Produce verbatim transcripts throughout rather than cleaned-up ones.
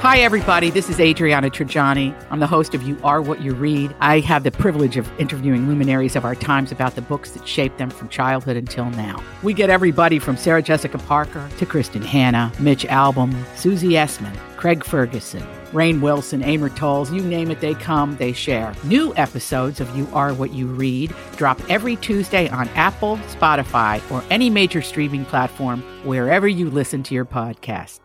Hi, everybody. This is Adriana Trajani. I'm the host of You Are What You Read. I have the privilege of interviewing luminaries of our times about the books that shaped them from childhood until now. We get everybody from Sarah Jessica Parker to Kristen Hanna, Mitch Albom, Susie Essman, Craig Ferguson, Rainn Wilson, Amor Tolls, you name it, they come, they share. New episodes of You Are What You Read drop every Tuesday on Apple, Spotify, or any major streaming platform wherever you listen to your podcasts.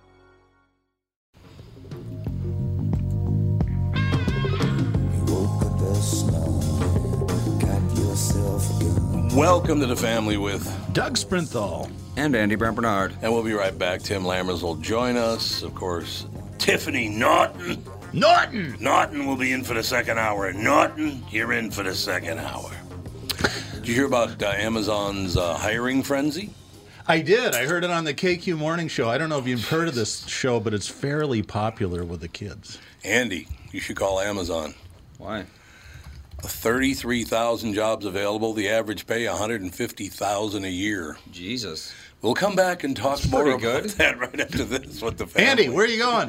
Welcome to the family with Doug Sprinthal and Andy Brant Bernard. And we'll be right back. Tim Lammers will join us. Of course, Tiffany Naughton. Naughton! Naughton will be in for the second hour. Naughton, you're in for the second hour. Did you hear about uh, Amazon's uh, hiring frenzy? I did. I heard it on the K Q Morning Show. I don't know if you've heard of this show, but it's fairly popular with the kids. Andy, you should call Amazon. Why? thirty-three thousand jobs available. The average pay one hundred fifty thousand dollars a year. Jesus. We'll come back and talk That's more about good. that right after this with the family. Andy, where are you going?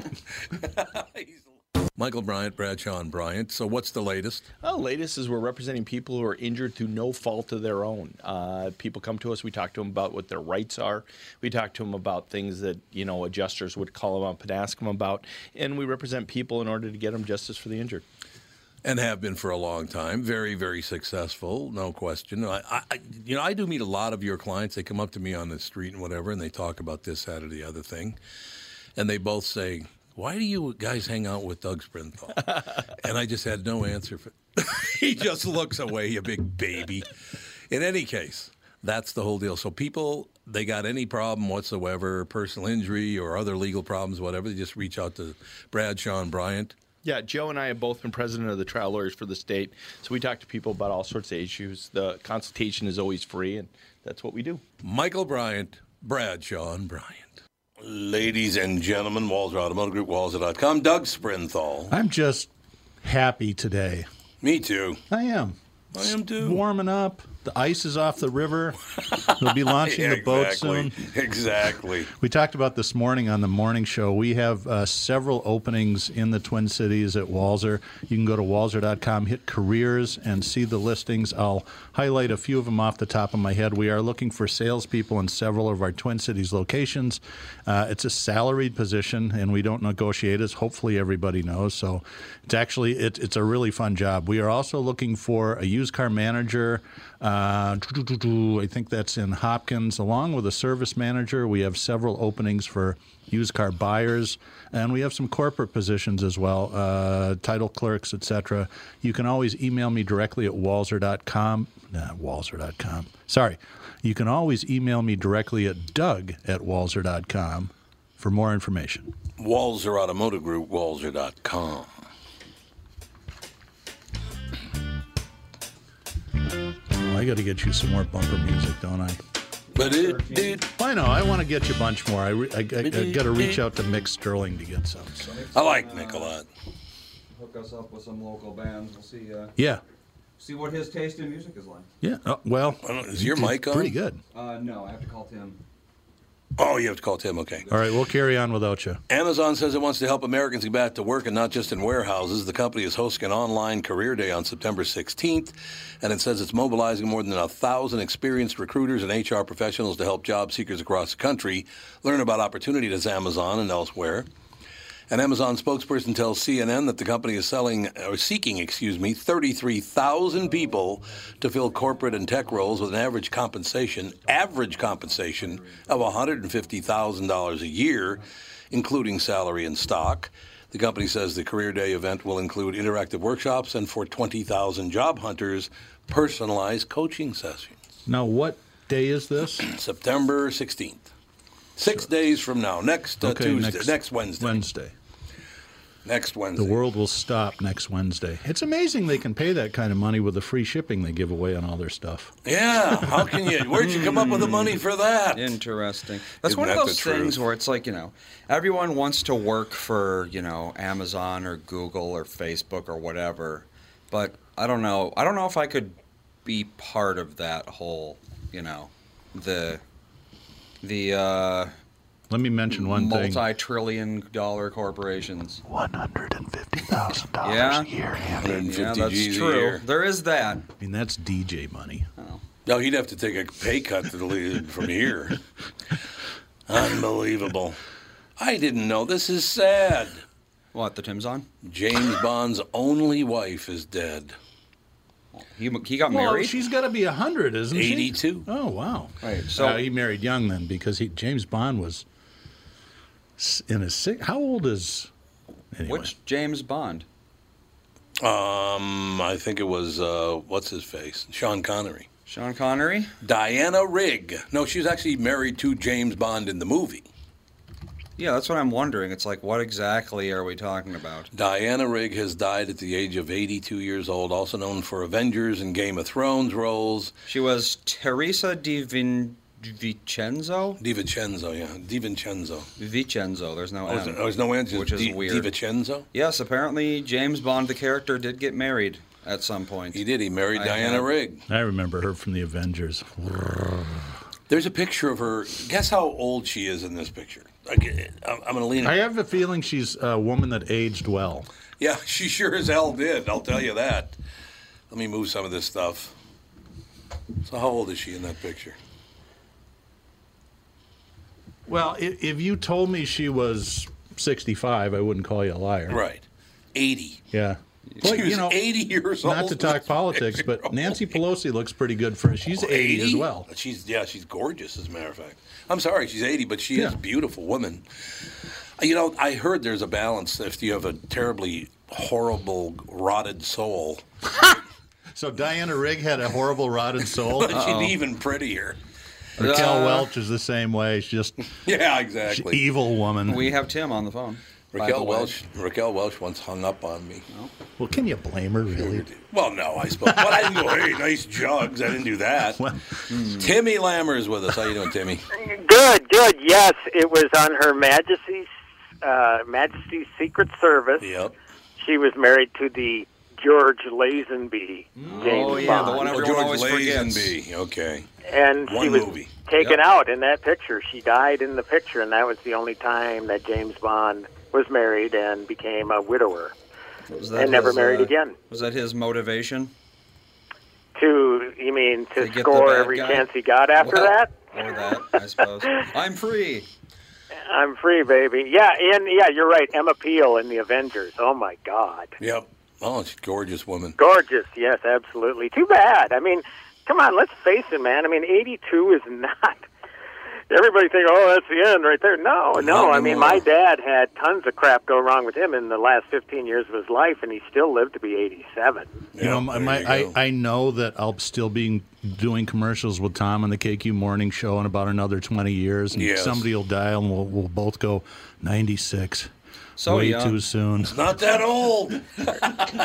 Michael Bryant, Bradshaw and Bryant. So what's the latest? Well, latest is we're representing people who are injured through no fault of their own. Uh, people come to us. We talk to them about what their rights are. We talk to them about things that, you know, adjusters would call them up and ask them about. And we represent people in order to get them justice for the injured. And have been for a long time. Very, very successful, no question. I, I, you know, I do meet a lot of your clients. They come up to me on the street and whatever, and they talk about this, that, or the other thing. And they both say, why do you guys hang out with Doug Sprinthal? And I just had no answer for He just looks away, you big baby. In any case, that's the whole deal. So people, they got any problem whatsoever, personal injury or other legal problems, whatever, they just reach out to Bradshaw and Bryant. Yeah, Joe and I have both been president of the trial lawyers for the state, so we talk to people about all sorts of issues. The consultation is always free, and that's what we do. Michael Bryant, Bradshaw and Bryant. Ladies and gentlemen, Walser Automotive Group, Walser dot com, Doug Sprinthal. I'm just happy today. Me too. I am. I am too. Warming up. The ice is off the river. They'll be launching yeah, the boat exactly. soon. Exactly. We talked about this morning on the morning show. We have uh, several openings in the Twin Cities at Walser. You can go to Walser dot com, hit careers, and see the listings. I'll highlight a few of them off the top of my head. We are looking for salespeople in several of our Twin Cities locations. Uh, it's a salaried position, and we don't negotiate, as hopefully everybody knows. So it's actually it, it's a really fun job. We are also looking for a used car manager. Uh, I think that's in Hopkins, along with a service manager. We have several openings for used car buyers, and we have some corporate positions as well, uh, title clerks, et cetera. You can always email me directly at Walser dot com. Nah, Walser dot com. Sorry. You can always email me directly at Doug at Walser dot com for more information. Walser Automotive Group, Walser dot com. I got to get you some more bumper music, don't I? But it did. I know. I want to get you a bunch more. I, re- I, I, I got to reach out to Mick Sterling to get some. So. I like Mick a lot. Hook us up with some local bands. We'll see. Uh, Yeah. See what his taste in music is like. Yeah. Oh, well, I don't know, is your mic on? Pretty good. Uh, no, I have to call Tim. Oh, you have to call Tim, okay. All right, we'll carry on without you. Amazon says it wants to help Americans get back to work and not just in warehouses. The company is hosting an online career day on September sixteenth, and it says it's mobilizing more than a thousand experienced recruiters and H R professionals to help job seekers across the country learn about opportunities at Amazon and elsewhere. An Amazon spokesperson tells C N N that the company is selling, or seeking, excuse me, thirty-three thousand people to fill corporate and tech roles with an average compensation, average compensation of one hundred fifty thousand dollars a year, including salary and stock. The company says the Career Day event will include interactive workshops and for twenty thousand job hunters, personalized coaching sessions. Now, what day is this? September sixteenth. Six Sure. days from now, next uh, Okay, Tuesday, next, next Wednesday. Wednesday. Next Wednesday. The world will stop next Wednesday. It's amazing they can pay that kind of money with the free shipping they give away on all their stuff. Yeah, how can you? Where'd you come up with the money for that? Interesting. That's Isn't one of that those the things truth? where it's like, you know, everyone wants to work for, you know, Amazon or Google or Facebook or whatever. But I don't know. I don't know if I could be part of that whole, you know, the, the, uh, Let me mention one thing. Multi-trillion dollar corporations. one hundred fifty thousand dollars Yeah. a year. one hundred fifty Yeah, that's G's a true. year. There is that. I mean, that's D J money. No, he'd have to take a pay cut to leave from here. Unbelievable. I didn't know. This is sad. What, the Tim's on? James Bond's only wife is dead. He, he got Well, married? she's got to be one hundred, isn't she? eighty-two. Oh, wow. Right, So so- uh, he married young then because he James Bond was s- in his six. How old is? Anyway. Which James Bond? Um, I think it was, uh, what's his face? Sean Connery. Sean Connery? Diana Rigg. No, she was actually married to James Bond in the movie. Yeah, that's what I'm wondering. It's like, what exactly are we talking about? Diana Rigg has died at the age of eighty-two years old, also known for Avengers and Game of Thrones roles. She was Teresa Di Vin- Vincenzo? DiVincenzo, yeah. DiVincenzo. Vincenzo, there's no Oh, N. is there- oh, there's no N, just Which is Di- weird. DiVincenzo? Yes, apparently James Bond, the character, did get married at some point. He did. He married I Diana have- Rigg. I remember her from the Avengers. There's a picture of her. Guess how old she is in this picture? I- I'm going to lean. I have a feeling she's a woman that aged well. Yeah, she sure as hell did. I'll tell you that. Let me move some of this stuff. So how old is she in that picture? Well, if, if you told me she was sixty-five, I wouldn't call you a liar. Right. eighty. Yeah. She But, was you know, eighty years old. not to in talk this politics, picture. but Nancy Pelosi looks pretty good for she's eighty as well. She's yeah, she's gorgeous as a matter of fact. I'm sorry, she's eighty, but she is Yeah. a beautiful woman. You know, I heard there's a balance if you have a terribly horrible rotted soul. So Diana Rigg had a horrible rotted soul. But she's even prettier. Raquel Uh, Welch is the same way. She's just Yeah, she's exactly. evil woman. We have Tim on the phone. by the Raquel way. Welch Raquel Welch once hung up on me. Well, can you blame her, really? Well, no, I suppose. But I didn't go, hey, nice jugs. I didn't do that. Well, Timmy Lammer is with us. How you doing, Timmy? Good, good. Yes, it was on Her Majesty's uh, Majesty's Secret Service. Yep. She was married to the George Lazenby, James Oh, yeah, the Bond. one Oh, everyone George always forgets. Lazenby. Okay. And One she was movie. taken Yep. out in that picture. She died in the picture, and that was the only time that James Bond was married and became a widower Was that and never his, married uh, again. Was that his motivation? To, you mean, to, To get the score bad every guy? chance he got after Well, that? Or that, I suppose. I'm free. I'm free, baby. Yeah, and yeah, you're right. Emma Peel in The Avengers. Oh, my God. Yep. Oh, she's a gorgeous woman. Gorgeous, yes, absolutely. Too bad. I mean, come on, let's face it, man. I mean, eighty-two is not. Everybody think, oh, that's the end right there. No, no. Not I mean, anymore. my dad had tons of crap go wrong with him in the last fifteen years of his life, and he still lived to be eighty-seven. you know, my, there my, you I, go. I know that I'll still be doing commercials with Tom on the K Q Morning Show in about another twenty years, and Yes. somebody will dial, and we'll, we'll both go ninety-six. So Way young. too soon. Not that old. He's not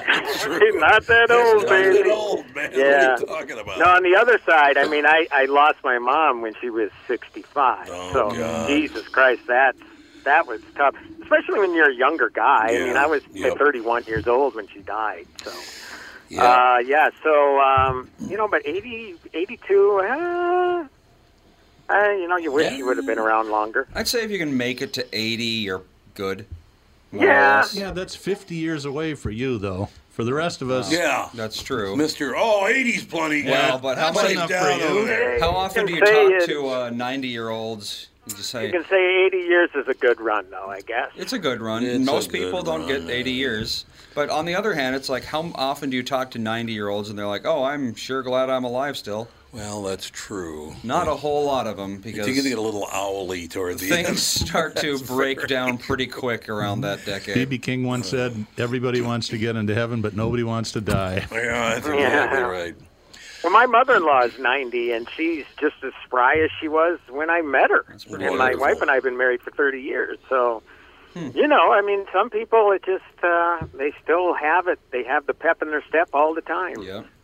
that old, Not baby. that old, man. Yeah. What are you talking about? No, on the other side, I mean, I, I lost my mom when she was sixty-five. Oh, so, God. Jesus Christ, that's, that was tough, especially when you're a younger guy. I mean, Yeah. I was Yep. thirty-one years old when she died, so... Yeah. Uh, yeah, so, um, you know, but eighty, eighty-two, uh, uh, you know, you wish Yeah. you would have been around longer. I'd say if you can make it to eighty, you're good. More or Yeah. less. Yeah, that's fifty years away for you, though. For the rest of us, yeah. That's true. Mister Oh, eighty's plenty. Well, but how That's many enough down for you. over there? How You often do can you say talk it- to uh, ninety-year-olds? You just say, You can say eighty years is a good run, though, I guess. it's a good run. It's Most a good people don't run. get eighty years. But on the other hand, it's like, how often do you talk to ninety-year-olds and they're like, oh, I'm sure glad I'm alive still? Well, that's true. Not a whole lot of them, You're because going to get a little owly toward the things end. start to break down pretty quick around that B decade. B King once said, everybody wants to get into heaven, but nobody wants to die. Yeah, that's Yeah. exactly right. Well, my mother-in-law is ninety, and she's just as spry as she was when I met her. That's And pretty my wonderful. wife and I have been married for thirty years, so... Hmm. You know, I mean, some people, it just, uh, they still have it. They have the pep in their step all the time. Yeah.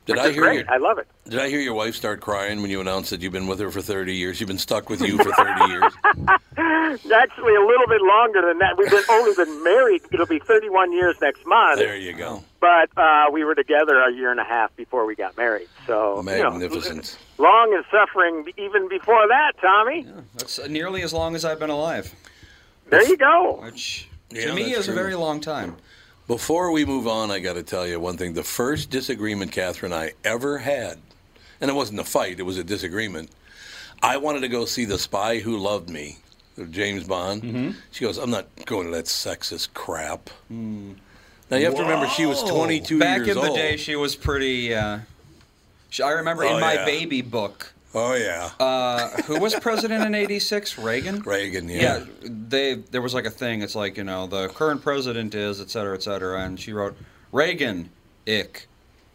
Did Which I is hear great. your, I love it. Did I hear your wife start crying when you announced that you've been with her for thirty years? You've been stuck with you for thirty years. Actually, a little bit longer than that. We've been only been married. It'll be thirty-one years next month. There you go. But uh, we were together a year and a half before we got married. So Magnificent. You know, long and suffering even before that, Tommy. Yeah, that's nearly as long as I've been alive. There you go. Which Yeah, to me that's is true. a very long time. Before we move on, I got to tell you one thing. The first disagreement Catherine and I ever had, and it wasn't a fight, it was a disagreement. I wanted to go see The Spy Who Loved Me, James Bond. Mm-hmm. She goes, I'm not going to that sexist crap. Mm. Now, you have to remember, she was twenty-two Back years in the old. day, she was pretty. Uh, she, I remember Oh, in my yeah. baby book. Oh, yeah. Uh, who was president in eighty-six? Reagan? Reagan, yeah. Yeah, they there was like a thing. It's like, you know, the current president is, et cetera, et cetera. And she wrote, Reagan, ick.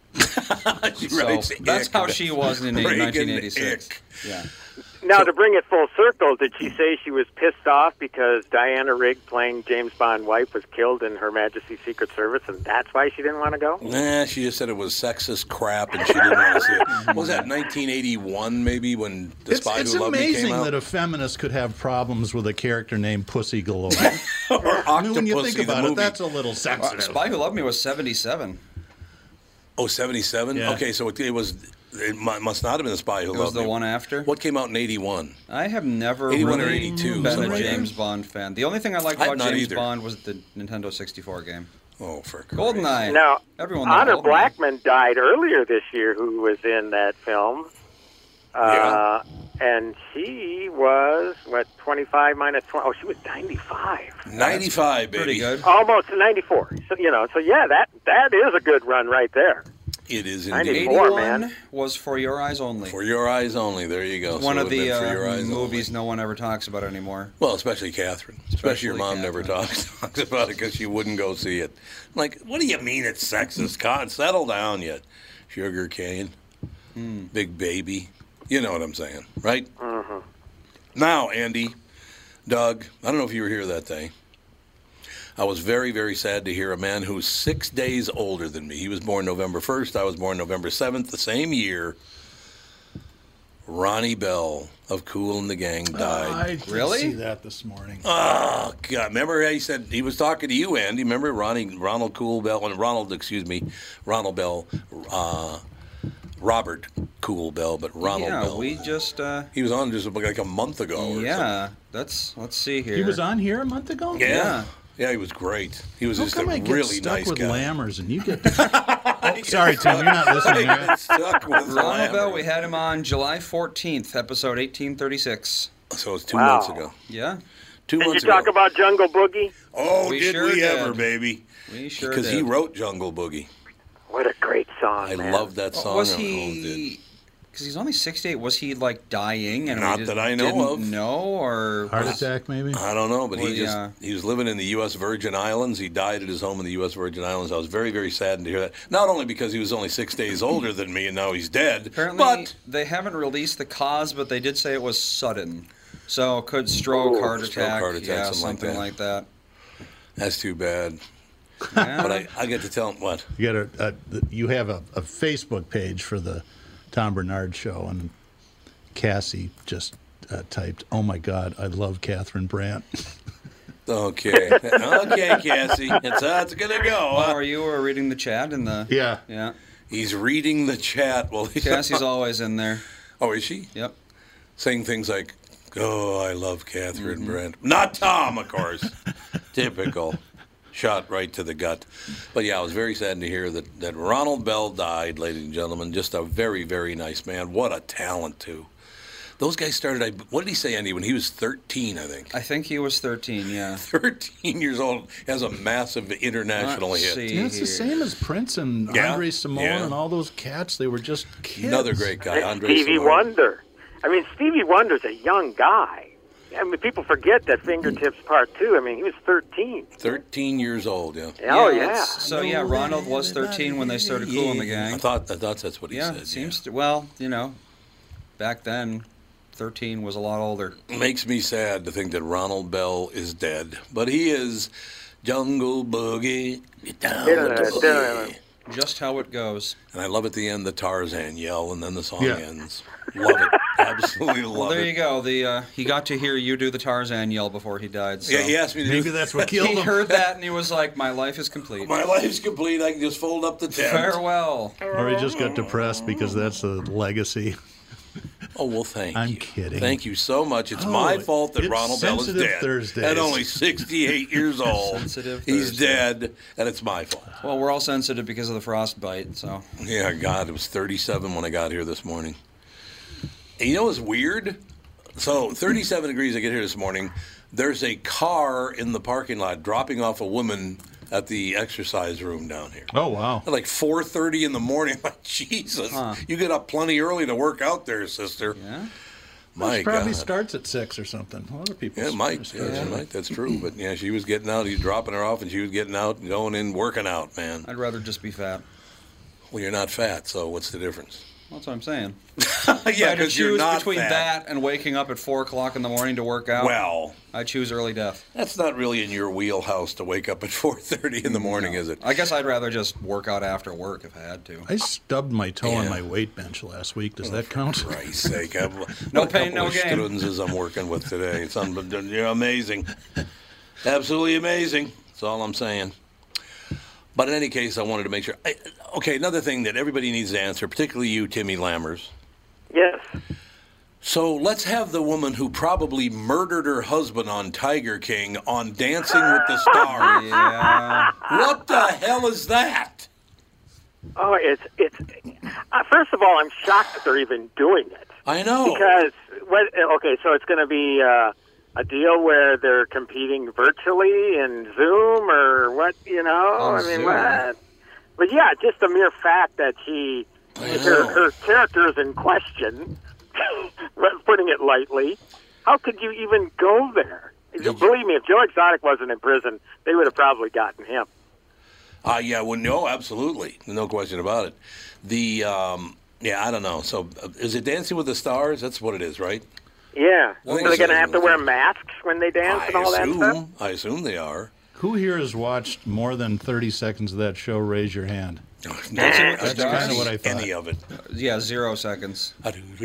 She So writes that's ick. how she was in Reagan, nineteen eighty-six. ick. Yeah. Now, to bring it full circle, did she say she was pissed off because Diana Rigg playing James Bond's wife was killed in Her Majesty's Secret Service, and that's why she didn't want to go? Nah, she just said it was sexist crap, and she didn't want to see it. What was that, nineteen eighty-one, maybe, when The It's, Spy it's Who Loved Me amazing came out? that a feminist could have problems with a character named Pussy Galore. or I mean, when you Octopussy, think the about it, movie. that's a little Uh, sensitive. Spy Who Loved Me was seventy-seven. Oh, seventy-seven? Yeah. Okay, so it, it was. It mu- must not have been The Spy Who It Loved was the Me. one after. What came out in eighty-one? I have never eighty-one or really eighty-two, been something a like James that. Bond fan. The only thing I liked I'm about not James either. Bond was the Nintendo sixty-four game. Oh, for Christ. GoldenEye. Now, Everyone loved Honor GoldenEye. Blackman died earlier this year, who was in that film. Uh, And she was, what, twenty-five minus twenty? Oh, she was ninety-five. ninety-five, baby. Pretty good. Almost ninety-four. So, you know, so yeah, that that is a good run right there. It is ninety-four. indeed. Four, eighty-one man. was For Your Eyes Only. For Your Eyes Only. There you go. One So of it the would've been For uh, Your Eyes movies Only. no one ever talks about anymore. Well, especially Catherine. Especially, your Especially mom never Catherine. talks, talks about it because she wouldn't go see it. I'm like, what do you mean it's sexist? Con, settle down yet. Sugar cane. Hmm. Big baby. You know what I'm saying, right? Mm-hmm. Now, Andy, Doug, I don't know if you were here that day. I was very, very sad to hear a man who's six days older than me. He was born November first. I was born November seventh, the same year. Ronnie Bell of Kool and the Gang died. I did Really? see that this morning. Oh, God. Remember how he said he was talking to you, Andy? Remember Ronnie, Ronald Cool Bell, and Ronald, excuse me, Ronald Bell, uh, Robert Cool Bell, but Ronald yeah, Bell. we just. Uh, He was on just like a month ago or something. yeah, that's. Let's see here. He was on here a month ago? Yeah. Yeah. Yeah, he was great. He was How just come a I get really stuck nice with guy. Lammers and you get... oh, sorry, Tim, you're not listening. I are you? got stuck with Ronald Bell, Lambert. we had him on July fourteenth, episode eighteen thirty-six. So it's two Wow. months ago. Yeah, Two Did you months talk ago. about Jungle Boogie? oh, We did sure we did. ever, baby? we sure Because did. he wrote Jungle Boogie. What a great song, I man. love that song. was I don't know who he? did. Because he's only sixty-eight. Was he like dying? And Not we just that I know didn't of. know, or Heart was- attack, maybe? I don't know, but Well, he just yeah. he was living in the U S Virgin Islands. He died at his home in the U S Virgin Islands. I was very, very saddened to hear that. Not only because he was only six days older than me and now he's dead, Apparently, but they haven't released the cause, but they did say it was sudden. So could stroke, Ooh, heart stroke, attack, heart attack, yeah, something like something that. like that. that's too bad. Yeah. But I, I get to tell him what. You got a, a you have a, a Facebook page for the Tom Bernard Show, and Cassie just uh, typed, "Oh my God, I love Catherine Brandt." Okay, okay, Cassie, it's how it's gonna go. Oh, Huh? are you uh, reading the chat in the? Yeah. Yeah. He's reading the chat. Well, he's, Cassie's always in there. oh, is she Yep. saying things like, "Oh, I love Catherine Mm-hmm. Brandt," not Tom, of course. Typical. Shot right to the gut. But yeah, I was very sad to hear that, that Ronald Bell died, ladies and gentlemen. Just a very, very nice man. What a talent, too. Those guys started, I, what did he say, Andy, when he was thirteen, I think? I think he was thirteen. Yeah. thirteen years old, has a massive international Let's hit. see. Yeah, it's the same as Prince and Yeah, Andre Simone yeah. and all those cats. They were just kids. Another great guy, And Andre Stevie Simone. Wonder. I mean, Stevie Wonder's a young guy. I mean, people forget that Fingertips Part Two. I mean, he was thirteen. thirteen years old, yeah. Oh, yeah. that's- So yeah, Ronald was thirteen when they started Kool and the I Gang. thought, I thought that's what he Yeah, said. it seems to. Well, you know, back then, thirteen was a lot older. yeah. Makes me sad to think that Ronald Bell is dead. But he is Jungle Boogie. Get down with the boogie. Just how it goes. And I love at the end the Tarzan yell, and then the song Yeah. ends. Love it. Absolutely love Well, there it. you go. The uh, he got to hear you do the Tarzan yell before he died. So. Yeah, he asked me to Maybe do that's what killed He him. heard that and he was like, "My life is complete. My life's complete. I can just fold up the tent. Farewell." Or he just got depressed because that's a legacy. Oh, well, thank I'm you. kidding. Thank you so much. It's Oh, my fault that it's Ronald Bell is Sensitive dead. Thursdays. At only sixty-eight years old. Sensitive He's Thursday. dead, and it's my fault. Well, we're all sensitive because of the frostbite, so. Yeah, God, it was thirty-seven when I got here this morning. And you know what's weird? So, thirty-seven degrees I get here this morning. There's a car in the parking lot dropping off a woman at the exercise room down here. Oh, wow. At like four thirty in the morning. I'm like, Jesus, Huh. you get up plenty early to work out there, sister. Yeah. My It probably God. starts at six or something. A lot of people. Yeah, it start- might. start Yeah, at- it might. That's true. But yeah, she was getting out. He was dropping her off, and she was getting out and going in, working out, man. I'd rather just be fat. Well, you're not fat, so what's the difference? That's what I'm saying. yeah, If I had to because you're choose not between fat. that and waking up at four o'clock in the morning to work out, Well, I choose early death. that's not really in your wheelhouse to wake up at four thirty in the morning, is it? I guess I'd rather just work out after work if I had to. I stubbed my toe on Yeah. my weight bench last week. Does that count? For Christ's sake. I've, No what a pain, couple no of gain. strunzes I'm working with today. It's un- you're amazing. Absolutely amazing. That's all I'm saying. But in any case, I wanted to make sure. I, okay, another thing that everybody needs to answer, particularly you, Timmy Lammers. Yes. So let's have the woman who probably murdered her husband on Tiger King on Dancing with the Stars. Yeah. What the hell is that? Oh, it's it's. Uh, first of all, I'm shocked that they're even doing it. I know. Because what? Okay, so it's going to be uh, a deal where they're competing virtually in Zoom or what? You know, On I mean, Zoom. what? But yeah, just the mere fact that she, I her, know. her character is in question, putting it lightly. How could you even go there? Believe me, if Joe Exotic wasn't in prison, they would have probably gotten him. Uh, yeah, well, no, absolutely. No question about it. The, um, yeah, I don't know. So uh, is it Dancing with the Stars? That's what it is, right? Yeah. I think Are they it's going to a- have to wear masks when they dance I and all that stuff? assume. I assume they are. Who here has watched more than thirty seconds of that show? Raise your hand. Dancing with the That's Stars? kinda what I thought. Any of it. Yeah, zero seconds.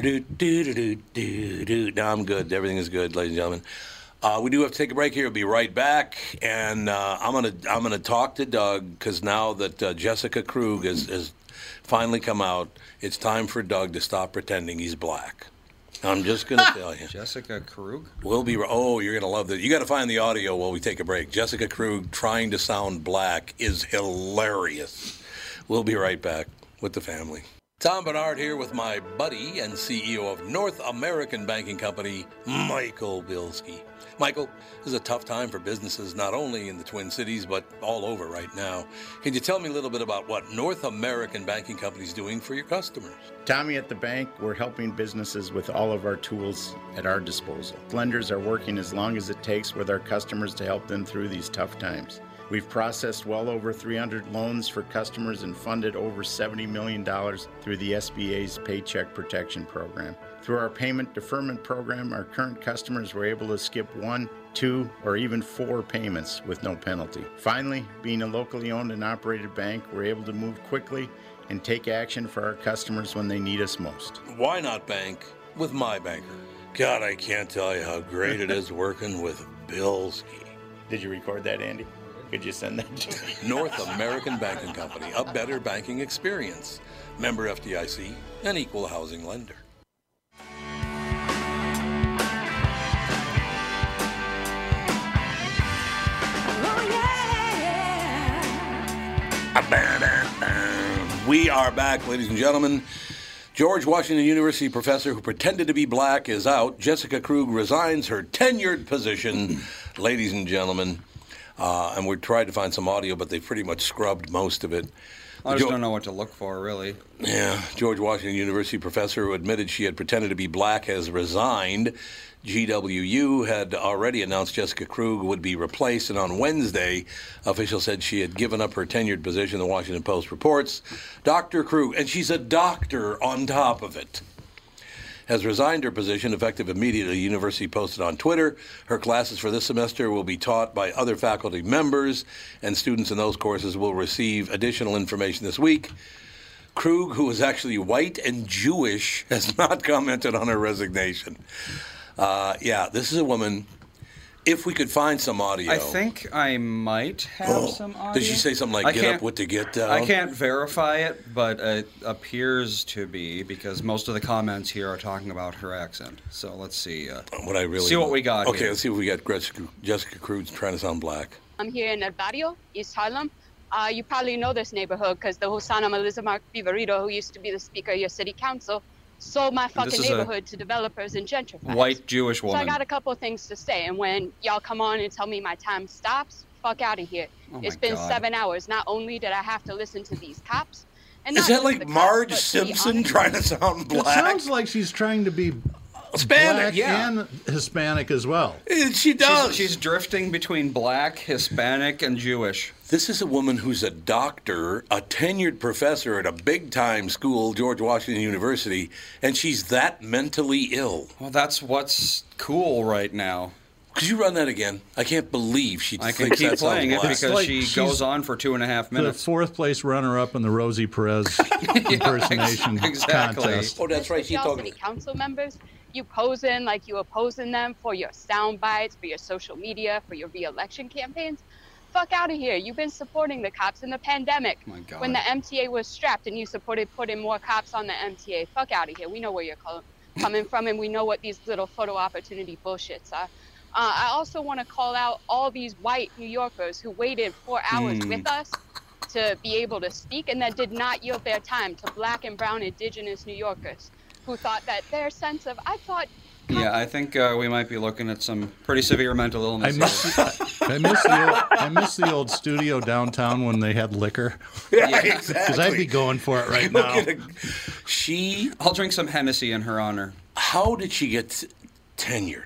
Do-do-do-do-do-do-do. No, I'm good. Everything is good, ladies and gentlemen. Uh, we do have to take a break here. We'll be right back, and uh, I'm gonna I'm gonna talk to Doug because now that uh, Jessica Krug has, has finally come out, it's time for Doug to stop pretending he's black. I'm just gonna tell you. Jessica Krug? We'll be. Oh, you're gonna love that. You got to find the audio while we take a break. Jessica Krug trying to sound black is hilarious. We'll be right back with the family. Tom Bernard here with my buddy and C E O of North American Banking Company, Michael Bilski. Michael, this is a tough time for businesses not only in the Twin Cities but all over right now. Can you tell me a little bit about what North American Banking Company is doing for your customers? Tommy at the bank, we're helping businesses with all of our tools at our disposal. Lenders are working as long as it takes with our customers to help them through these tough times. We've processed well over three hundred loans for customers and funded over seventy million dollars through the S B A's Paycheck Protection Program. Through our payment deferment program, our current customers were able to skip one, two, or even four payments with no penalty. Finally, being a locally owned and operated bank, we're able to move quickly and take action for our customers when they need us most. Why not bank with my banker? God, I can't tell you how great it is working with Bilski. Did you record that, Andy? Could you send that to me? North American Banking Company, a better banking experience. Member F D I C, an equal housing lender. We are back, ladies and gentlemen. George Washington University professor who pretended to be black is out. Jessica Krug resigns her tenured position, ladies and gentlemen. Uh, and we're trying to find some audio, but they've pretty much scrubbed most of it. I just Jo- don't know what to look for, really. Yeah, George Washington University professor who admitted she had pretended to be black has resigned. G W U had already announced Jessica Krug would be replaced, and on Wednesday, officials said she had given up her tenured position, the Washington Post reports. Doctor Krug, and she's a doctor on top of it, has resigned her position effective immediately. The university posted on Twitter. Her classes for this semester will be taught by other faculty members, and students in those courses will receive additional information this week. Krug, who is actually white and Jewish, has not commented on her resignation. Uh, yeah, this is a woman. If we could find some audio. I think I might have Oh, some audio. did she say something like, I get can't- up with the get down? I can't verify it, but it appears to be because most of the comments here are talking about her accent. So let's see. Uh, What I really see what we got Okay, here. let's see if we got Jessica, Jessica Cruz trying to sound black. I'm here in El Barrio, East Harlem. Uh, you probably know this neighborhood because the Hosanna Melissa Mark Viverito, who used to be the speaker of your city council, sold my fucking is a neighborhood to developers and gentrifiers. White Jewish So woman. I got a couple of things to say, and when y'all come on and tell me my time stops, fuck out of here. Oh It's my been God. seven hours. Not only did I have to listen to these cops, and Is not that just like the cops, Marge but to be Simpson honest- trying to sound It black? sounds like she's trying to be Hispanic, black yeah. and Hispanic as well. Eh, She does. She's, she's drifting between black, Hispanic, and Jewish. This is a woman who's a doctor, a tenured professor at a big-time school, George Washington University, and she's that mentally ill. Well, that's what's cool right now. Could you run that again? I can't believe she I can thinks keep that sounds playing it black. because like she she's goes on for two and a half The minutes. fourth place runner-up in the Rosie Perez impersonation exactly. contest. Oh, that's right. She's y'all talking. city council members, you posing like you opposing them for your sound bites, for your social media, for your re-election campaigns. Fuck out of here. You've been supporting the cops in the pandemic. Oh my God. When the M T A was strapped and you supported putting more cops on the M T A. Fuck out of here. We know where you're co- coming from, and we know what these little photo opportunity bullshits are. Uh, I also want to call out all these white New Yorkers who waited four hours Hmm. with us to be able to speak and that did not yield their time to black and brown indigenous New Yorkers who thought that their sense of, I thought, Yeah, I think uh, we might be looking at some pretty severe mental I illness. miss, I miss the old, I miss the old studio downtown when they had liquor. Yeah, Because exactly. I'd be going for it right Look now. at it. She. I'll drink some Hennessy in her honor. How did she get t- tenured?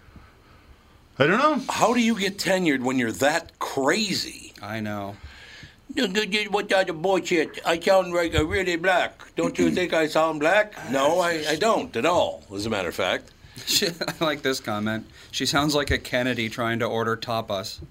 I don't know. How do you get tenured when you're that crazy? I know. What other bullshit? I sound like a really black. Don't you think I sound black? No, I, I don't at all, as a matter of fact. She, I like this comment. She sounds like a Kennedy trying to order tapas.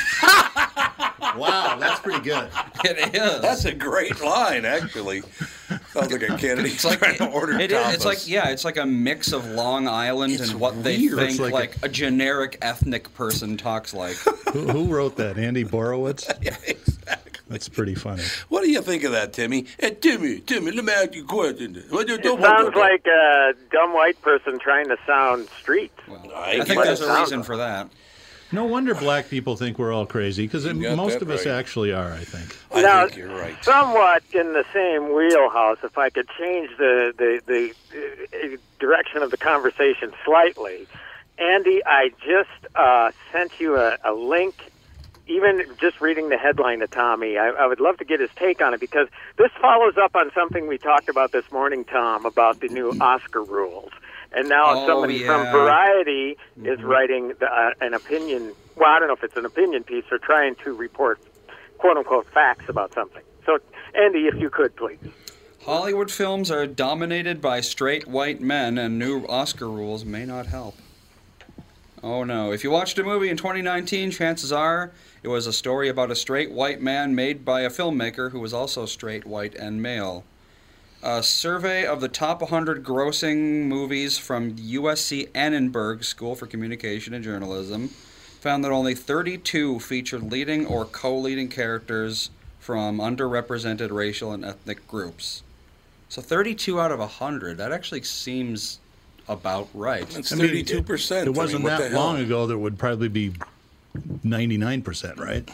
Wow, that's pretty good. It is. That's a great line, actually. Sounds like a Kennedy It's like trying to order it is. tapas. It's like yeah. It's like a mix of Long Island It's and what they weird. think It's like, like a, generic ethnic person talks like. Who, who wrote that? Andy Borowitz? Yeah, exactly. That's pretty funny. What do you think of that, Timmy? Hey, Timmy, Timmy, let me ask you a question. What do you It do- sounds like a dumb white person trying to sound street. Well, I I think get there's it. a reason for that. No wonder black people think we're all crazy, because You got most that of us right. actually are, I think. I now, think you're right. somewhat in the same wheelhouse, if I could change the, the, the uh, direction of the conversation slightly. Andy, I just uh, sent you a, a link, even just reading the headline to Tommy. I, I would love to get his take on it, because this follows up on something we talked about this morning, Tom, about the new Oscar rules. And now Oh, somebody yeah. from Variety is writing the, uh, an opinion, well, I don't know if it's an opinion piece, or trying to report quote-unquote facts about something. So, Andy, if you could, please. Hollywood films are dominated by straight white men, and new Oscar rules may not help. Oh no. If you watched a movie in twenty nineteen, chances are it was a story about a straight white man made by a filmmaker who was also straight, white, and male. A survey of the top one hundred grossing movies from U S C Annenberg School for Communication and Journalism found that only thirty-two featured leading or co-leading characters from underrepresented racial and ethnic groups. So thirty-two out of one hundred, that actually seems about right. It's I mean, thirty-two percent. It wasn't I mean, what that the hell? long ago that would probably be ninety-nine percent, right?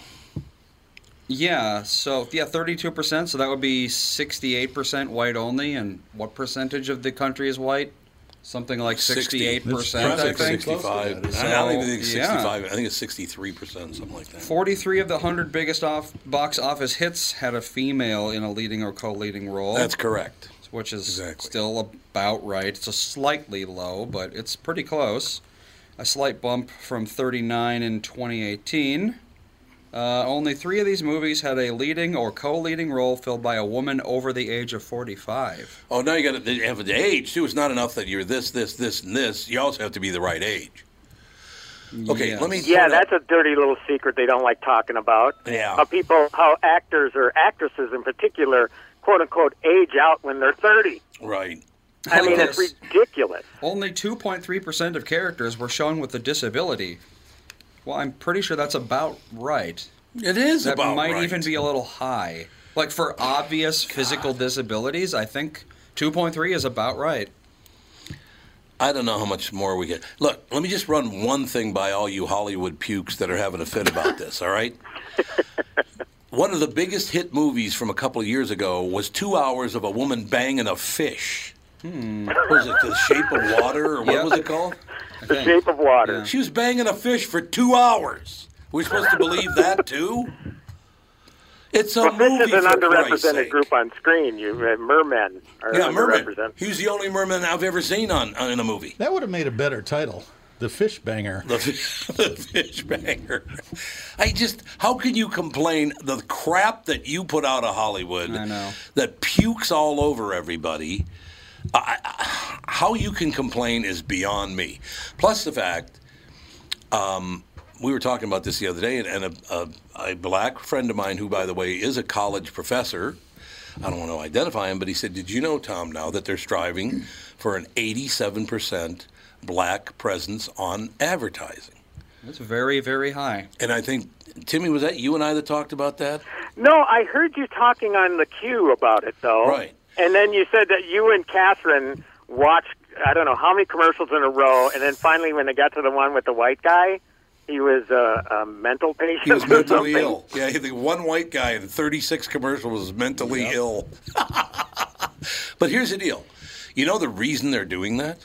Yeah, so yeah, thirty-two percent, so that would be sixty-eight percent white only, and what percentage of the country is white? Something like sixty-eight percent, That's I probably think. sixty-five. Close to that, I don't even think it's So, yeah. sixty-five. I think it's sixty-three percent, something like that. forty-three of the one hundred biggest off box office hits had a female in a leading or co-leading role. That's correct. which is Exactly. still about right. It's a slightly low, but it's pretty close. A slight bump from thirty-nine in twenty eighteen. Uh, only three of these movies had a leading or co-leading role filled by a woman over the age of forty-five. Oh, now you got to have the age, too. It's not enough that you're this, this, this, and this. You also have to be the right age. Okay, Yes. let me... Yeah, that's a dirty little secret they don't like talking about. Yeah. How people, how actors or actresses in particular, quote unquote, age out when they're thirty. Right. I mean, Yes. it's ridiculous. Only two point three percent of characters were shown with a disability. Well, I'm pretty sure that's about right. It is That about might right. even be a little high. Like, for obvious physical disabilities, I think two point three is about right. I don't know how much more we get. Look, let me just run one thing by all you Hollywood pukes that are having a fit about this, all right? One of the biggest hit movies from a couple of years ago was two hours of a woman banging a fish. Hmm. What was it, The Shape of Water, or what Yeah. was it called? I The think. Shape of Water. Yeah. She was banging a fish for two hours. We're supposed to believe that, too? It's a Well, movie, this is an for Christ's underrepresented sake. group on screen. You uh, mermen are Yeah, merman. underrepresented. He was the only merman I've ever seen on, on in a movie. That would have made a better title. The Fish Banger. The, the fish banger. I just, how can you complain the crap that you put out of Hollywood I know. that pukes all over everybody? I, I, how you can complain is beyond me. Plus the fact, um, we were talking about this the other day, and, and a, a, a black friend of mine, who, by the way, is a college professor, I don't want to identify him, but he said, did you know, Tom, now that they're striving for an eighty-seven percent black presence on advertising? That's very, very high. And I think, Timmy, was that you and I that talked about that? No, I heard you talking on the Q about it, though. Right. And then you said that you and Catherine watched, I don't know how many commercials in a row, and then finally when they got to the one with the white guy, he was a, a mental patient. He was or mentally something. ill. Yeah, the one white guy in thirty-six commercials was mentally Yep. ill. But here's the deal. You know the reason they're doing that?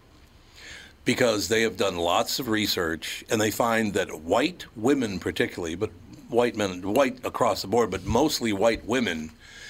Because they have done lots of research, and they find that white women particularly, but white men, white across the board, but mostly white women,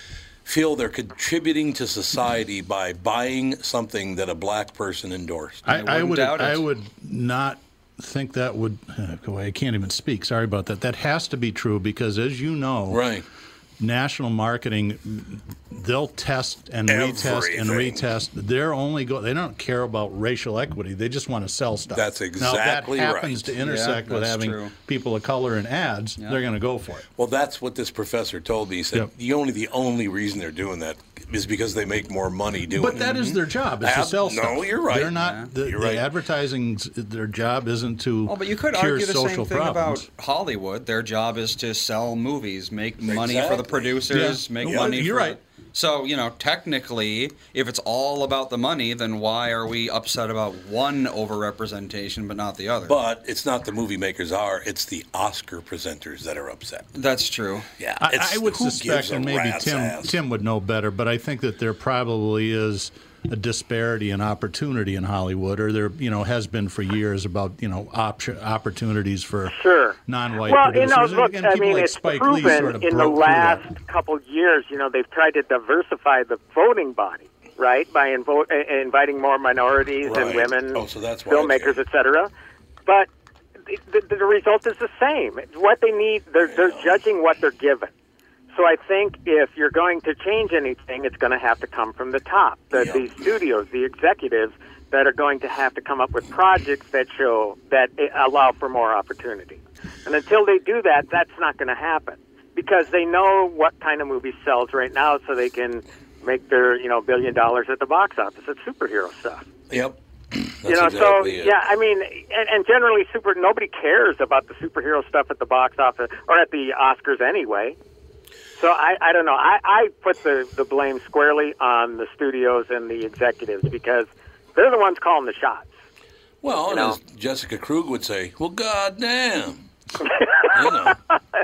feel they're contributing to society by buying something that a black person endorsed. I, I I wouldn't would doubt it. I would not think that would uh, go away. I can't even speak. Sorry about that. That has to be true because, as you know, Right. national marketing, they'll test and retest and Everything. retest. They're only go. They don't care about racial equity. They just want to sell stuff. That's exactly now, if that happens right. to intersect Yeah, with that's having true. people of color in ads, they're going to go for it. Well, that's what this professor told me. He said Yep. the only the only reason they're doing that is because they make more money doing But it. that is their job, is to Ab- sell no, stuff. you're right. They're not. The, You're the right. advertising's their job isn't to Well, but you could cure argue the social same thing problems. about Hollywood. Their job is to sell movies, make money for the Exactly. producers, Yeah. make Yeah, money you're for right. the- So, you know, technically, if it's all about the money, then why are we upset about one overrepresentation but not the other? But it's not the movie makers are; it's the Oscar presenters that are upset. That's true. Yeah, I, it's- I would who suspect, gives a and maybe rat's Tim ass? Tim would know better, but I think that there probably is a disparity in opportunity in Hollywood, or there you know has been for years about you know option, opportunities for Sure. non-white Well, you producers. know, And- look, and I people mean, like it's Spike proven Lee sort of in the broke through last that. couple of years, you know, they've tried to diversify the voting body, right, by invo- uh, inviting more minorities Right. and women, Oh, so that's why filmmakers, it's- et cetera. But the, the, the result is the same. What they need, they're, they're judging what they're given. So I think if you're going to change anything, it's going to have to come from the top. The, Yeah. the studios, the executives that are going to have to come up with projects that show, that allow for more opportunity. And until they do that, that's not going to happen because they know what kind of movie sells right now so they can make their, you know, billion dollars at the box office. It's superhero stuff. Yep. That's you know, exactly so it. yeah, I mean, and, and generally, super nobody cares about the superhero stuff at the box office or at the Oscars anyway. So I, I don't know. I, I put the, the blame squarely on the studios and the executives because they're the ones calling the shots. Well, and know. as Jessica Krug would say, well, goddamn. you know.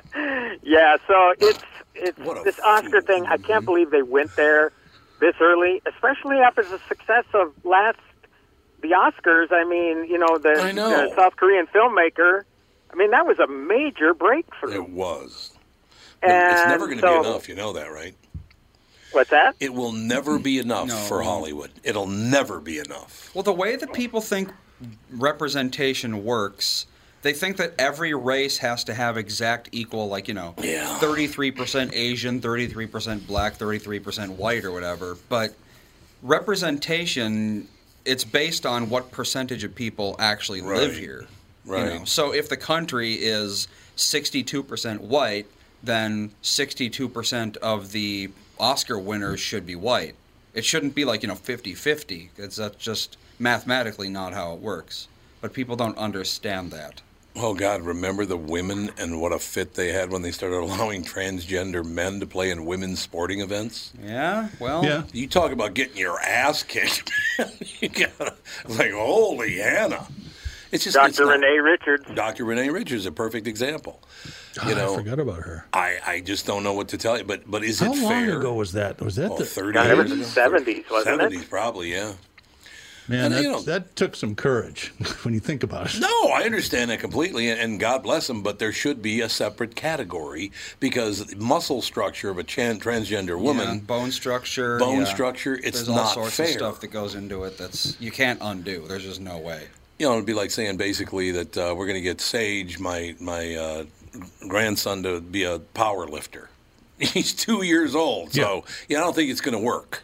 Yeah, so it's it's What a this Oscar fool. thing. I can't believe they went there this early, especially after the success of last the Oscars. I mean, you know, the, I know. the South Korean filmmaker. I mean, that was a major breakthrough. It was. But And it's never going to so- be enough. You know that, right? What's that? It will never be enough No. for Hollywood. It'll never be enough. Well, the way that people think representation works, They think that every race has to have exact equal, like, you know, Yeah. thirty-three percent Asian, thirty-three percent black, thirty-three percent white or whatever. But representation, it's based on what percentage of people actually Right. live here. Right. You know? So if the country is sixty-two percent white, then sixty-two percent of the Oscar winners should be white. It shouldn't be like, you know, fifty-fifty. It's that's just mathematically not how it works. But people don't understand that. Oh, God, remember the women and what a fit they had when they started allowing transgender men to play in women's sporting events? Yeah, well... Yeah. You talk about getting your ass kicked, man. You gotta, like, holy Hannah. It's just it's Doctor not- Renee Richards. Doctor Renee Richards is a perfect example. You Oh, know, I forgot about her. I, I just don't know what to tell you. But but is How it long fair? ago was that? Was that Oh, the thirty God, it years was in ago? the seventies, wasn't it? seventies, probably, yeah. Man, And, that, you know- that took some courage when you think about it. No, I understand that completely, and, and God bless them, but there should be a separate category because the muscle structure of a chan- transgender Yeah, woman, bone structure. bone yeah. structure, it's There's not all sorts fair. of stuff that goes into it that's you can't undo. There's just no way. You know, it'd be like saying basically that uh, we're going to get Sage, my my uh, grandson, to be a power lifter. He's two years old, so yeah, I don't think it's going to work.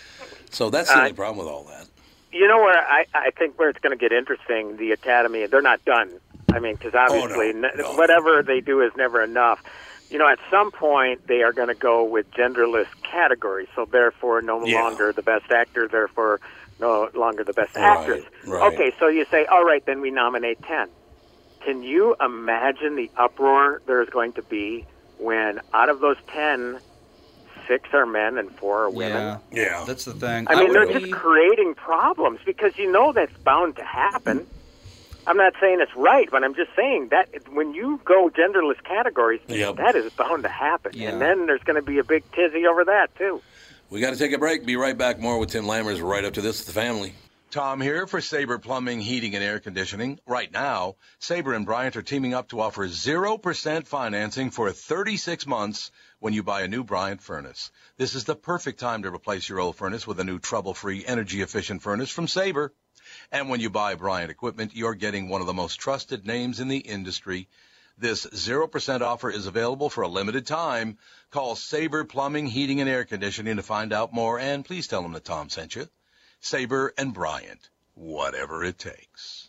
So that's the Uh, only problem with all that. You know where I, I think where it's going to get interesting, the Academy, they're not done. I mean, because obviously Oh, no, n- no. whatever they do is never enough. You know, at some point they are going to go with genderless categories, so therefore no Yeah. longer the best actor, therefore no longer the best Right, actress. right. Okay, so you say, all right, then we nominate ten. Can you imagine the uproar there's going to be when out of those ten, six are men and four are women? Yeah, Yeah. that's the thing. I mean, would they're be- just creating problems because you know that's bound to happen. I'm not saying it's right, but I'm just saying that when you go genderless categories, Yep. that is bound to happen. Yeah. And then there's going to be a big tizzy over that, too. We got to take a break. Be right back. More with Tim Lammers right up to this, the family. Tom here for Sabre Plumbing, Heating, and Air Conditioning. Right now, Sabre and Bryant are teaming up to offer zero percent financing for thirty-six months when you buy a new Bryant furnace. This is the perfect time to replace your old furnace with a new trouble-free, energy-efficient furnace from Sabre. And when you buy Bryant equipment, you're getting one of the most trusted names in the industry. This zero percent offer is available for a limited time. Call Sabre Plumbing, Heating, and Air Conditioning to find out more, and please tell them that Tom sent you. Sabre and Bryant, whatever it takes.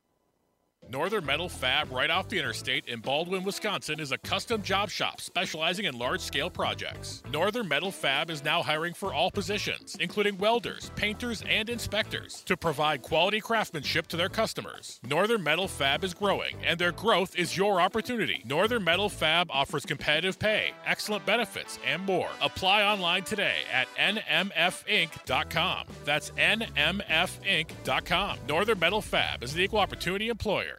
Northern Metal Fab, right off the interstate in Baldwin, Wisconsin, is a custom job shop specializing in large-scale projects. Northern Metal Fab is now hiring for all positions, including welders, painters, and inspectors, to provide quality craftsmanship to their customers. Northern Metal Fab is growing, and their growth is your opportunity. Northern Metal Fab offers competitive pay, excellent benefits, and more. Apply online today at N M F inc dot com. That's N M F inc dot com. Northern Metal Fab is the equal opportunity employer.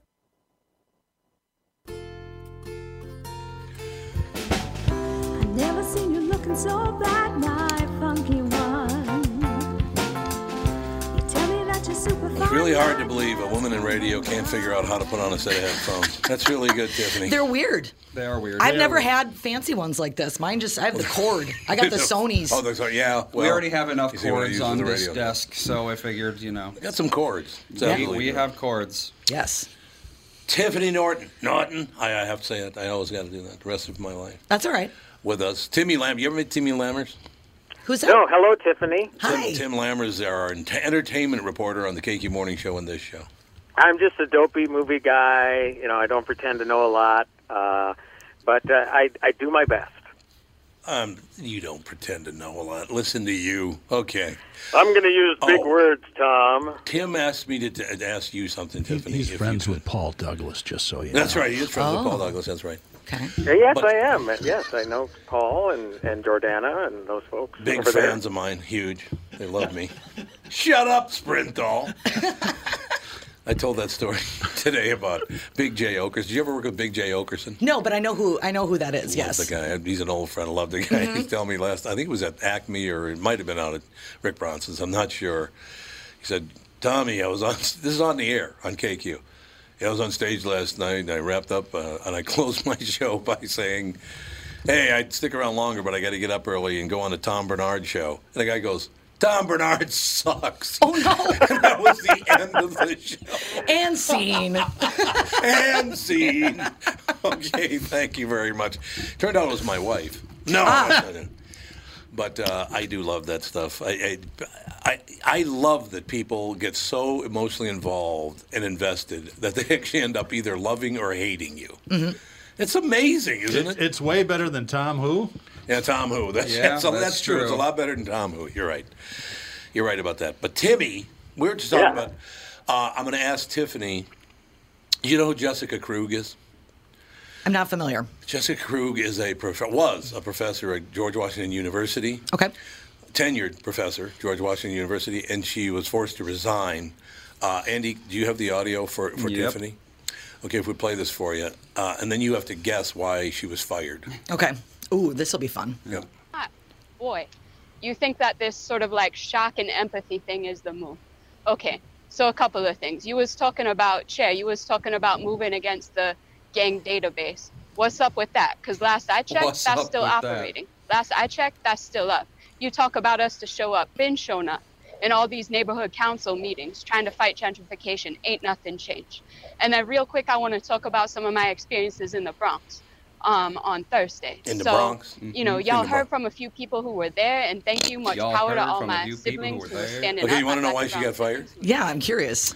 Never seen you looking so bad, my funky one. You tell me that you're super fine. It's really hard to believe a woman in radio can't figure out how to put on a set of headphones. That's really good, Tiffany. They're weird. They are weird. I've They never are- had fancy ones like this. Mine just, I have the cord. I got the Sony's. Oh, there's, yeah. we well, already have enough you see what I cords use with on the this radio. desk, so I figured, you know. Got some cords. It's We, absolutely we good. have cords. Yes. Tiffany Norton. Norton. I, I have to say it. I always got to do that the rest of my life. That's all right. With us. Timmy Lam. You ever meet Timmy Lammers? Who's that? No, hello, Tiffany. Hi. Tim, Tim Lammers, our ent- entertainment reporter on the K Q Morning Show and this show. I'm just a dopey movie guy. You know, I don't pretend to know a lot, uh, but uh, I, I do my best. Um, you don't pretend to know a lot. Listen to you. Okay. I'm going to use big Oh. words, Tom. Tim asked me to, t- to ask you something, He- Tiffany. He's if friends you with Paul Douglas, just so you That's know. right. He is friends Oh. with Paul Douglas. That's right. Okay. Uh, Yes, But- I am. Yes, I know Paul and, and Jordana and those folks. Big over there. fans of mine. Huge. They love me. Shut up, Sprintall. I told that story today about Big J. Okerson. Did you ever work with Big J. Okerson? No, but I know who I know who that is. Love Yes. the guy. He's an old friend. I love the guy. He's telling me last, I think it was at Acme or it might have been out at Rick Bronson's. I'm not sure. He said, Tommy, I was on, this is on the air on K Q. I was on stage last night and I wrapped up uh, and I closed my show by saying, hey, I'd stick around longer, but I got to get up early and go on the Tom Bernard show. And the guy goes, Tom Bernard sucks. Oh, no. That was the end of the show. And scene. And scene. Okay, thank you very much. Turned out it was my wife. No. Ah. I didn't. But uh, I do love that stuff. I, I, I, I love that people get so emotionally involved and invested that they actually end up either loving or hating you. Mm-hmm. It's amazing, isn't It's, it? it's way better than Tom Who. Yeah, Tom Who. That's, Yeah, that's, that's that's true. true. It's a lot better than Tom Who. You're right. You're right about that. But Timmy, we were just talking Yeah. about, uh, I'm going to ask Tiffany, you know who Jessica Krug is? I'm not familiar. Jessica Krug is a prof- was a professor at George Washington University. Okay. Tenured professor, George Washington University, and she was forced to resign. Uh, Andy, do you have the audio for, for Yep. Tiffany? Okay, if we play this for you, uh, and then you have to guess why she was fired. Okay. Ooh, this will be fun. Yep. Ah, boy, you think that this sort of like shock and empathy thing is the move. Okay, so a couple of things. You was talking about, Che, you was talking about moving against the gang database. What's up with that? Because last I checked, What's that's up still with that? operating. Last I checked, that's still up. You talk about us to show up, been shown up in all these neighborhood council meetings trying to fight gentrification. Ain't nothing changed. And then real quick, I want to talk about some of my experiences in the Bronx um, on Thursday. In the so, Bronx? you know, Mhm. y'all In the heard Bronx. from a few people who were there, and thank you. Much Y'all power to heard all from a my few people who siblings were who were there? standing Okay, up you want to know outside why the she got Bronx fired? Yeah, I'm curious.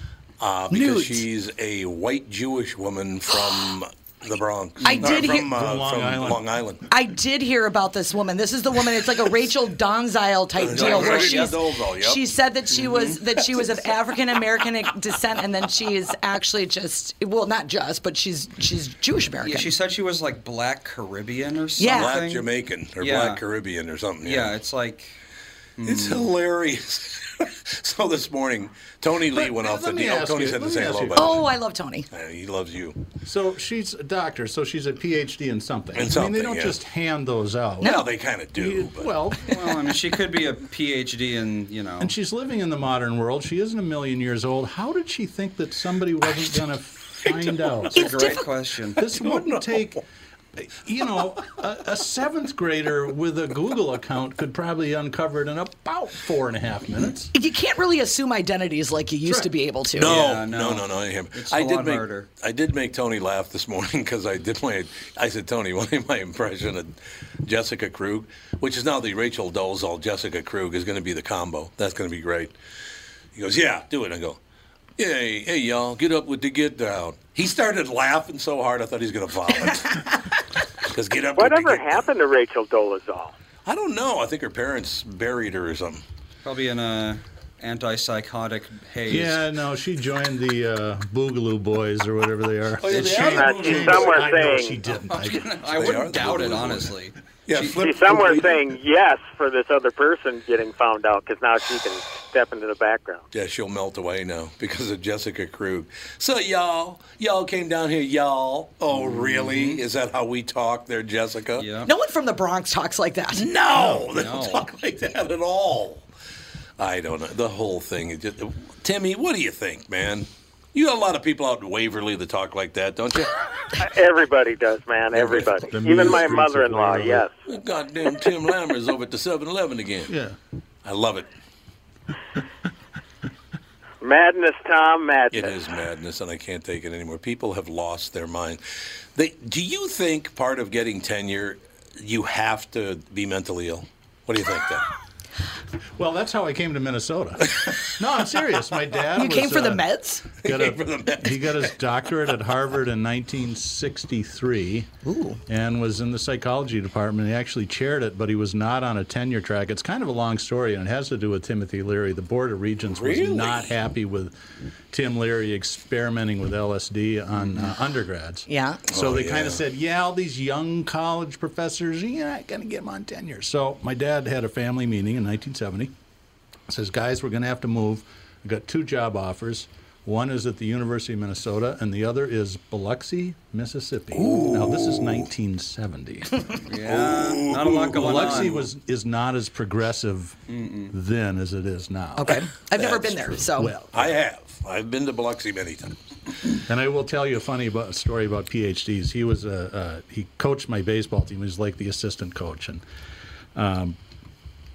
Uh, because Nudes. she's a white Jewish woman from the Bronx. I Uh, did hear- from, uh, From Long from Island. Long Island. I did hear about this woman. This is the woman. It's like a Rachel Donzile type Like deal where Rachel she's. Dolezal, yep. She said that she was that she was of African American descent, and then she is actually just well, not just, but she's she's Jewish American. Yeah, she said she was like Black Caribbean or something. Yeah. Black Jamaican or Yeah. Black Caribbean or something. Yeah, it's like It's hilarious. So this morning, Tony Lee But went off the let me deal. ask Tony you- said to let say me ask hello, you- but Oh, I love Tony. uh, he loves you. So she's a doctor, so she's a P H D in something. In I mean, something, they don't yeah. just hand those out. Well, they kind of do. You- But well, well, I mean, she could be a P H D in, you know. and she's living in the modern world. She isn't a million years old. How did she think that somebody wasn't going to find out? It's a It's great difficult. question. This wouldn't take, you know, a, a seventh grader with a Google account could probably uncover it in about four and a half minutes. You can't really assume identities like you used to be able to. No, Yeah, no, no. no, no, I him. It's I a did lot make harder. I did make Tony laugh this morning because I did my. I said, Tony, one of my impression of Jessica Krug, which is now the Rachel Dolezal Jessica Krug, is going to be the combo. That's going to be great. He goes, yeah, do it. I go, hey, hey, y'all, get up with the get down. He started laughing so hard I thought he was going to vomit. Because get up. with the Whatever get down. happened to Rachel Dolezal? I don't know. I think her parents buried her or something. Probably in a antipsychotic haze. Yeah, no, she joined the uh, Boogaloo Boys or whatever they are. Oh, yeah, Did they she? are Uh, the she's Boogaloo somewhere Boys. I know saying- she didn't. I, I They are wouldn't the doubt it, Boogaloo Boys. honestly. Yeah, She- flip She's somewhere complete- saying yes for this other person getting found out because now she can step into the background. Yeah, she'll melt away now because of Jessica Krug. So y'all, y'all came down here, y'all. Oh, really? Is that how we talk there, Jessica? Yeah. No one from the Bronx talks like that. No, they don't No. talk like that at all. I don't know. The whole thing. Is just, Timmy, what do you think, man? You got a lot of people out in Waverly that talk like that, don't you? Everybody does, man. Everybody. The Even my streets of mother-in-law, Waverly. yes. Goddamn Tim Lammer's over at the seven eleven again. yeah. I love it. Madness, Tom, madness. It is madness, and I can't take it anymore. People have lost their mind. They, do you think part of getting tenure, you have to be mentally ill? What do you think, then? Well, that's how I came to Minnesota. No, I'm serious. My dad You was, came for the uh, meds? got Came for the Mets. a, he got his doctorate at Harvard in nineteen sixty-three. Ooh. And was in the psychology department. He actually chaired it, but he was not on a tenure track. It's kind of a long story, and it has to do with Timothy Leary. The Board of Regents was Really? not happy with Tim Leary experimenting with L S D on uh, undergrads. Yeah. So Oh, they yeah. kind of said, yeah, all these young college professors, you're not going to get them on tenure. So my dad had a family meeting in nineteen seventy. Says, guys, we're going to have to move. I've got two job offers. One is at the University of Minnesota, and the other is Biloxi, Mississippi. Now, this is nineteen seventy. Yeah, not a lot going Biloxi on. was is not as progressive then as it is now. Okay. I've never That's been there, true. so. Well, I have. I've been to Biloxi many times. and I will tell you a funny about, story about P H Ds. He was a uh, he coached my baseball team. He was like the assistant coach, and um,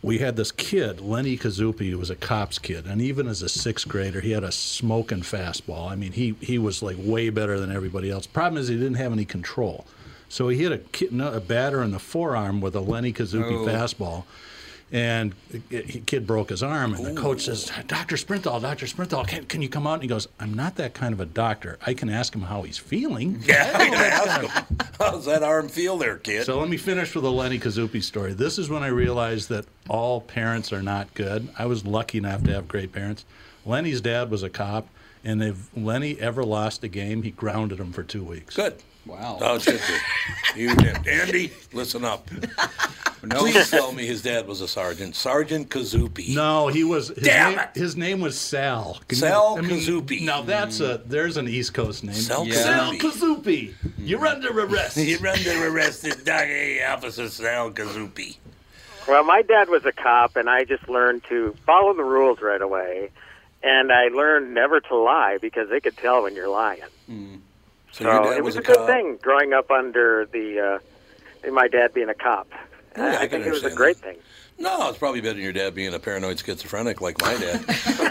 we had this kid, Lenny Kazupi, who was a cop's kid, and even as a sixth grader, he had a smoking fastball. I mean, he, he was like way better than everybody else. Problem is he didn't have any control. So he hit a, kid, a batter in the forearm with a Lenny Kazupi Oh. fastball, and the kid broke his arm, and the coach says, Doctor Sprinthal, Doctor Sprinthal, can, can you come out? And he goes, I'm not that kind of a doctor. I can ask him how he's feeling. Yeah, I can ask him. How's that arm feel there, kid? So let me finish with a Lenny Kazupi story. This is when I realized that all parents are not good. I was lucky enough to have great parents. Lenny's dad was a cop, and if Lenny ever lost a game, he grounded him for two weeks. Good. Wow. Oh, shit, dude. You did. Andy, listen up. No. Please tell me his dad was a sergeant. Sergeant Kazupi. No, he was. His Damn name, it! His name was Sal. Can Sal you- I mean, Kazupi. Now that's a. There's an East Coast name. Sal Yeah. Sal Kazupi. Kazupi. You're under arrest. You're under arrest, Doggy Officer Sal Kazupi. Well, my dad was a cop, and I just learned to follow the rules right away. And I learned never to lie because they could tell when you're lying. So, your dad it was, was, a a good cop. thing growing up under the uh, my dad being a cop. Yeah, I, I I can think it was a understand great that. thing. No, it's probably better than your dad being a paranoid schizophrenic like my dad.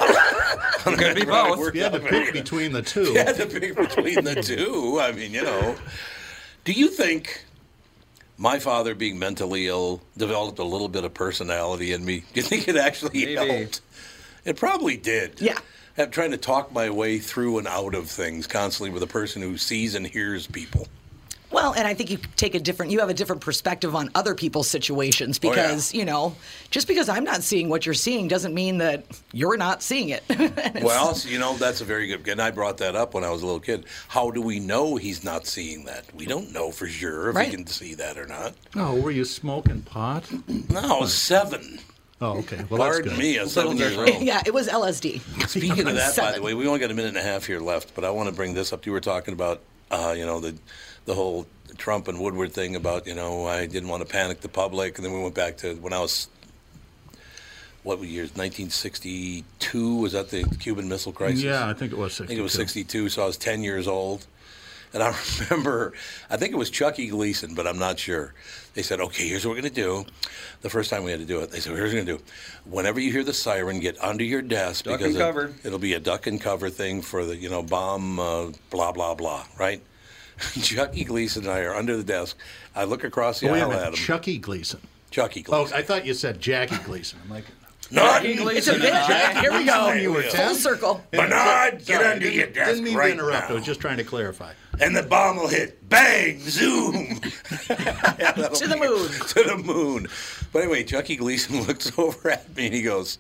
Could be Right, both. worked You had to out pick very- between the two. You had to pick between the two. I mean, you know. Do you think my father being mentally ill developed a little bit of personality in me? Do you think it actually Maybe. helped? It probably did. Yeah. I'm trying to talk my way through and out of things constantly with a person who sees and hears people. Well, and I think you take a different, you have a different perspective on other people's situations Oh, yeah. because, you know, just because I'm not seeing what you're seeing doesn't mean that you're not seeing it. Well, so, you know, that's a very good, and I brought that up when I was a little kid. How do we know he's not seeing that? We don't know for sure if Right. he can see that or not. Oh, were you smoking pot? No, I was seven. Oh, okay. Well, that's Pardon good. me, I was seven years old. yeah, it was L S D. Speaking of that, by the Seven. way, we only got a minute and a half here left, but I want to bring this up. You were talking about, uh, you know, the the whole Trump and Woodward thing about, you know, I didn't want to panic the public, and then we went back to when I was, what years, nineteen sixty-two? Was that the Cuban Missile Crisis? Yeah, I think it was I sixty-two. think it was sixty-two, so I was ten years old. And I remember, I think it was Chucky Gleason, but I'm not sure. They said, okay, here's what we're going to do. The first time we had to do it, they said, here's what we're going to do. Whenever you hear the siren, get under your desk. Duck because and it- cover. It'll be a duck and cover thing for the, you know, bomb, uh, blah, blah, blah, right? Chucky Gleason and I are under the desk. I look across the Oh, wait a aisle minute. at him. Chucky Gleason. Chucky Oh, Gleason. I thought you said Jackie Gleason. I'm like, Not It's a bit. Here we go. you were Full ten. circle. Bernard, get Sorry, I under didn't- your desk Didn't mean right to interrupt. now. I was just trying to clarify. And the bomb will hit. Bang! Zoom! Yeah, that'll To the be- moon. To the moon. But anyway, Chucky Gleason looks over at me and he goes,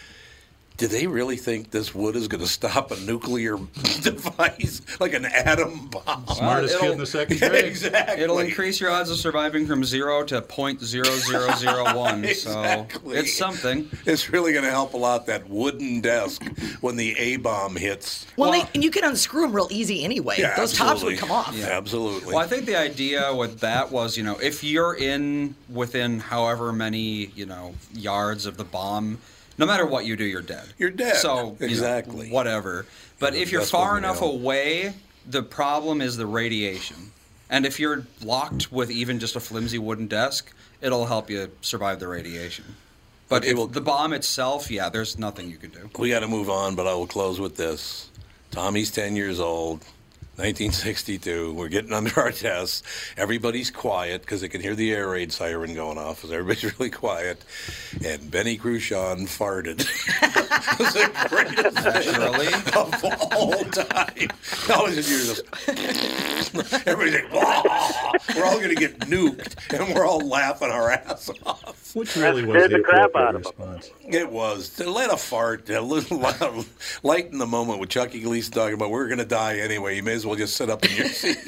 do they really think this wood is going to stop a nuclear device like an atom bomb? Smartest kid it'll- in the second grade. Exactly. It'll increase your odds of surviving from zero to point zero zero zero one. Exactly. So it's something. It's really going to help a lot, that wooden desk, when the A-bomb hits. Well, Well- they, and you can unscrew them real easy anyway. Yeah, Those tops would absolutely. come off. Yeah, absolutely. Well, I think the idea with that was, you know, if you're in within however many, you know, yards of the bomb, no matter what you do, you're dead. You're dead. So you know, Exactly. whatever. But Yeah, if you're that's far what we enough know. away, the problem is the radiation. And if you're locked with even just a flimsy wooden desk, it'll help you survive the radiation. But Okay, if well- the bomb itself, yeah, there's nothing you can do. We got to move on, but I will close with this. Tommy's ten years old, nineteen sixty-two. We're getting under our desks. Everybody's quiet because they can hear the air raid siren going off. So everybody's really quiet. And Benny Cruchon farted. It was the greatest Naturally. thing of all time. All of a sudden you're just, everybody's like, "Wah!" We're all going to get nuked, and we're all laughing our ass off. Which really was scared the the crap appropriate out of 'em. response. It was. To let a fart, a little lighten the moment with Chucky Gleason talking about we're going to die anyway. You may as well just sit up in your seat.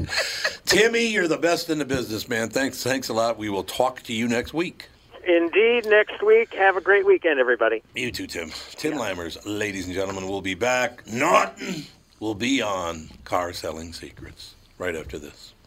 Timmy, you're the best in the business, man. Thanks, thanks a lot. We will talk to you next week. Indeed, next week. Have a great weekend, everybody. You too, Tim. Tim Lammers, ladies and gentlemen, will be back. Norton will be on Car Selling Secrets right after this.